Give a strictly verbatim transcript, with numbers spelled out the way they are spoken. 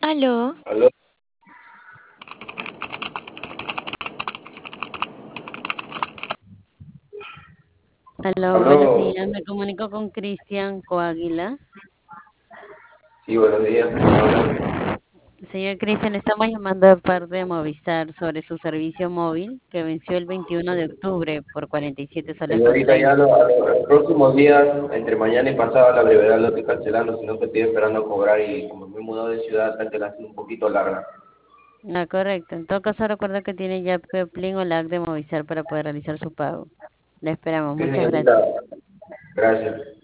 Aló, Aló, Aló, buenos aló, días. Me comunico con Cristian Coaguila. sí, buenos días, ¿quién habla? Señor Cristian, estamos llamando de parte de Movistar sobre su servicio móvil que venció el veintiuno de octubre por cuarenta y siete soles con Señorita, ya treinta. lo- a lo- los próximos días, entre mañana y pasado, a la brevedad lo estoy cancelando, sino que estoy esperando cobrar y como me he mudado de ciudad, está quedando un poquito larga. Ah, correcto. En todo caso, recuerda que tiene ya Peplin o la app de Movistar para poder realizar su pago. Le esperamos. Sí, Muchas señorita, gracias. gracias.